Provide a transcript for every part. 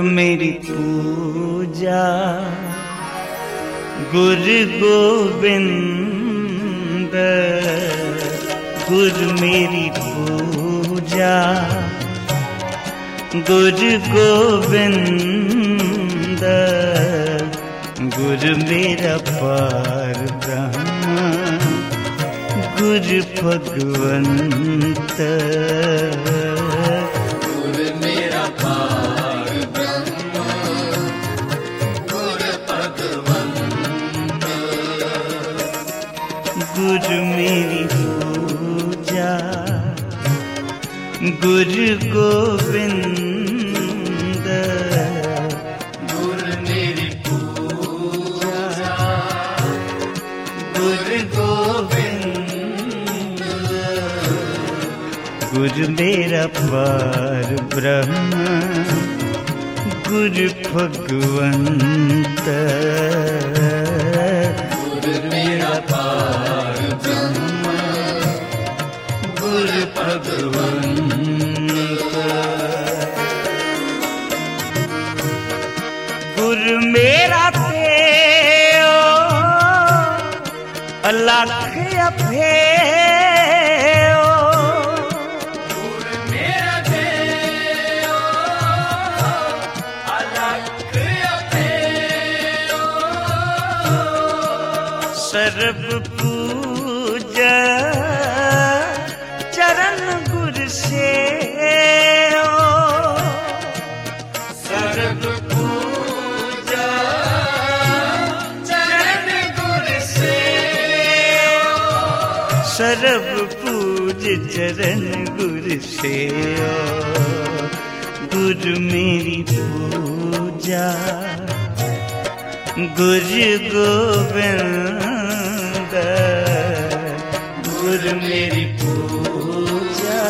मेरी पूजा गुरु गोविंद, गुरु मेरी पूजा गुरु गोविंद, गुरु मेरा पार ब्रह्म गुरु भगवंत, गुरु मेरा पार ब्रह्म गुरु भगवंत, गुरु मेरी पूजा गुरु गोविंद, गुरु मेरी पूजा गुरु गोविंद, गुरु मेरा पार ब्रह्म गुरु भगवंत, गुरु मेरा पार ब्रह्म गुरु भगवंत, गुरु मेरा देव अलख अभेयो, गुरु मेरा देव अलख अभेयो, सर्व पूजा चरण गुरु सेयो, सर्व पूजा चरण गुरु सेयो, सर्व पूज चरण गुरु सेयो, गुरु मेरी पूजा गुरु गोविंद, गुरु मेरी पूजा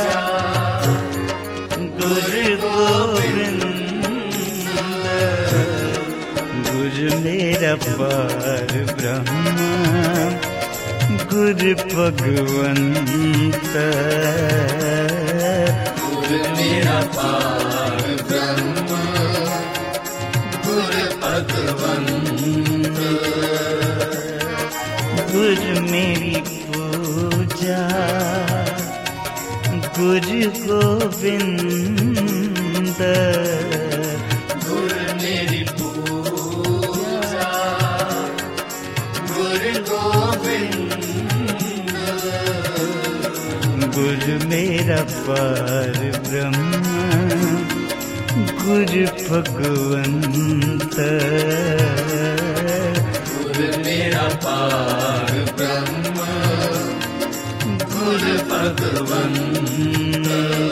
गुरु गोविंद, गुरु मेरा पार ब्रह्म गुरु भगवंत, गुरु मेरा पार ब्रह्म गुरु भगवंत, गुरु मेरी पूजा गुरु गोविंद, गुरु मेरी पूजा गुरु गोविंद, गुरु मेरा पार ब्रह्म गुरु भगवंत, गुरु मेरा पार ब्रह्म गुरु भगवंत,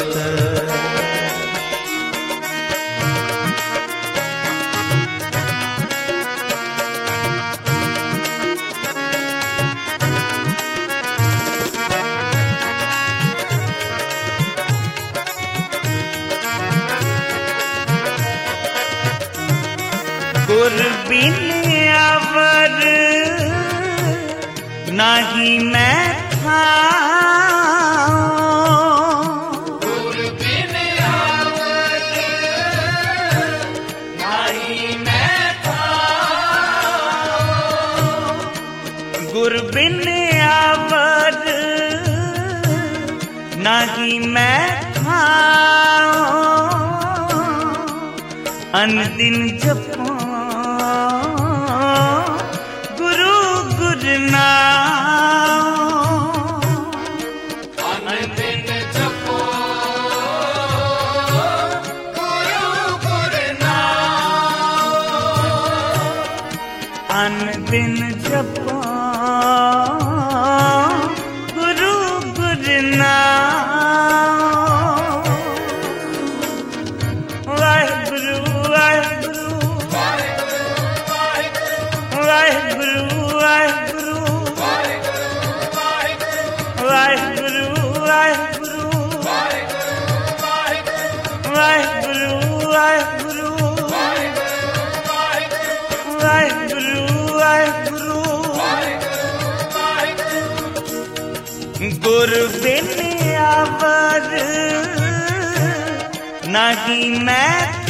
गुरु बिन अवर नाही मैं थाऊं, गुरु बिन अवर नाही मैं थाऊं, गुरु बिन अवर नाही मैं थाऊं, अनदिन जपो गुरु गुरु नाम, अनदिन जपो गुरु गुरु नाम, अनदिन जपो गुरु गुरु नाम, वाहिगुरु वाहिगुरु वाहिगुरु वाहिगुरु वाहिगुरु वाहिगुरु वाहिगुरु वाहिगुरु वाहिगुरु वाहिगुरु, गुरु बिन अवर नाही मैं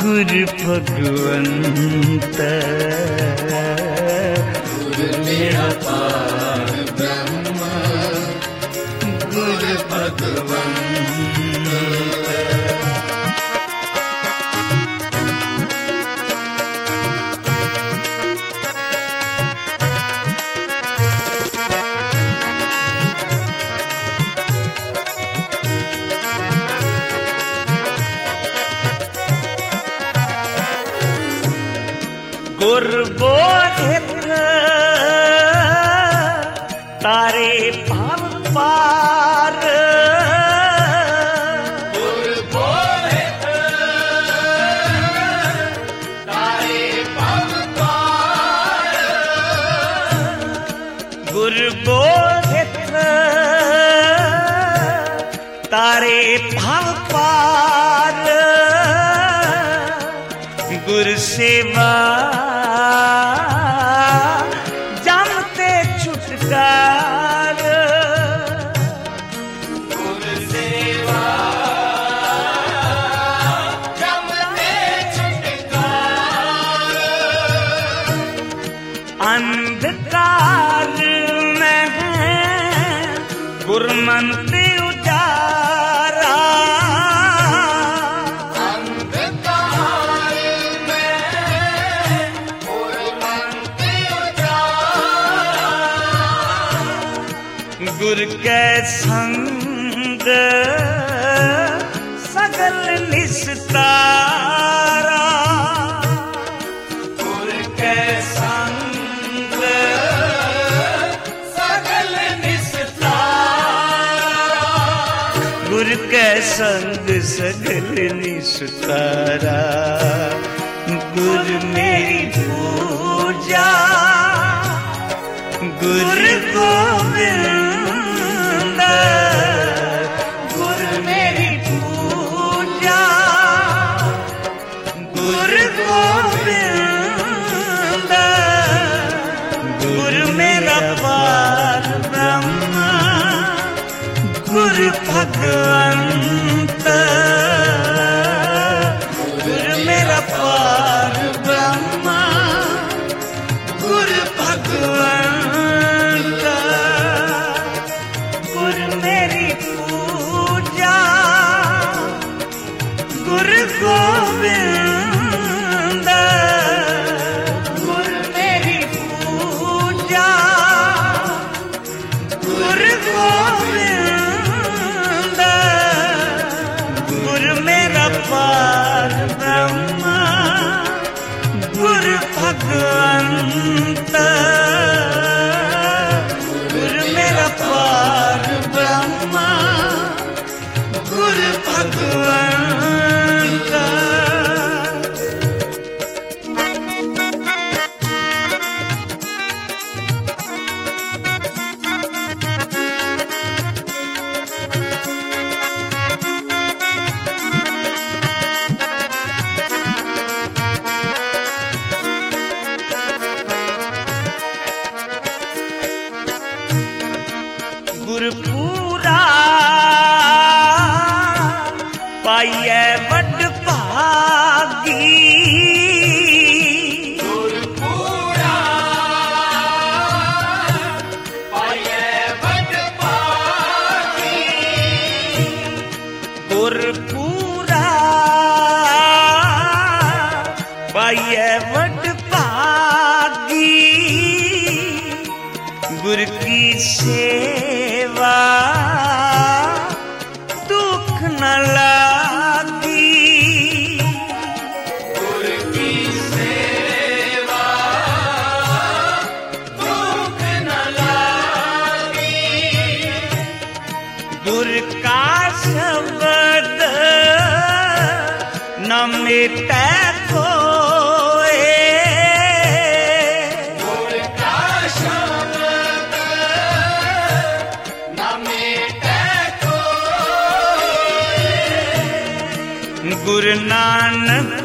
गुरु भगवंत गुरु मेरा पार ब्रह्म गुरु भगवंत गुरबोधित तारे भव पार गुरबोधित तारे भव पार गुरबोधित तारे भव पार गुरु सेवा जमते छुटकार गुरु सेवा जमते छुटकार अंधकार में गुरमंत्र उजारा गुरु के संग सगल निस्तारा गुरु के संग सगल निस्तारा गुरु के संग सगल निस्तारा गुरु मेरी पूजा गुरु गोविंद गुरु मेरी पूजा गुरु गोविंद गुरु मेरा पार ब्रह्म गुरु भगवंत गुरु मेरा पार ब्रह्म गुरु भगवंत गुरु मेरी पूजा गुरु गोविंद गुरु मेरी पूजा गुरु गोविंद गुरु मेरा पार ब्रह्म गुरु भगवंत गुरु मेरा पार ब्रह्म गुरु भगवंत गुरपूरा पाइए बड़ भागी गुरपूरा पाइए बड़ भागी गुरपूरा पाइए बड़ भागी गुरु की सेवा दुख न लागी गुरु की सेवा दुख न लागी गुरु का शब्द न मिटे कोई गुरु का शब्द न मिटे कोई गुरु नानक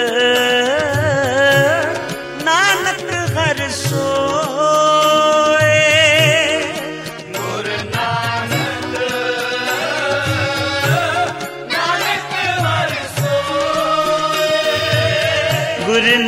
नानक हर सोए गुरु नानक नानक हर सोए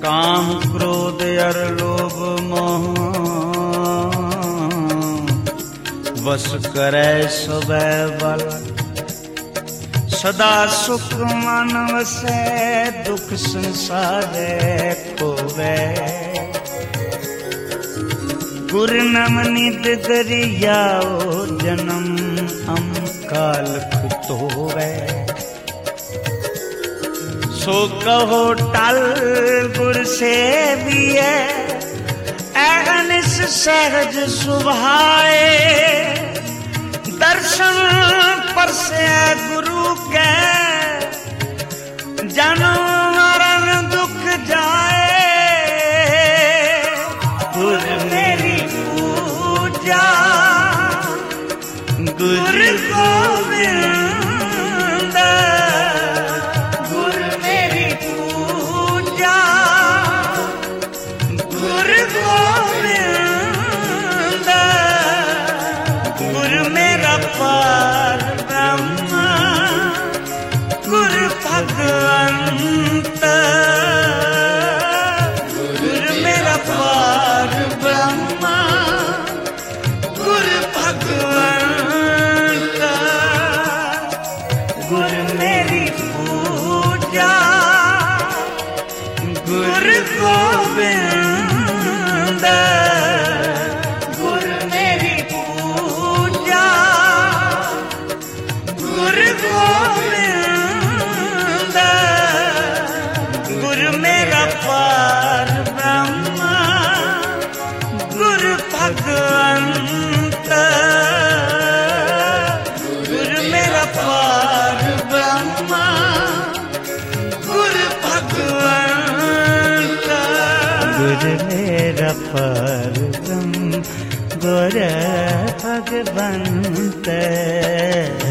काम क्रोध अर लोभ मोह वश करे सबे बल। सदा सुख मानव से दुख संसारे खोवे। गुर नम निद दरियाओ जन्म हम काल खुतोवे। सो कहो टल गुर से भी है अगनिस सहज सुभाए। दर्शन पर से गुरु के जन्म मरण दुख जाए। गुर मेरी पूजा गुरु गोविंद। गुर मेरी पूजा गुरु गोविंद। गुरु मेरा पार ब्रह्म गुरु भगवंत। गुरु मेरा पार ब्रह्म गुरु भगवंत। गुरु मेरी पूजा गुरु गोविंद। गुरु मेरी पूजा गुरु गोविंद। गुरु मेरा पार ब्रह्म गुरु भगवंत। गुरु मेरा पार ब्रह्म गुरु भगवंत। गुरु मेरा पार ब्रह्म गुरु भगवंत।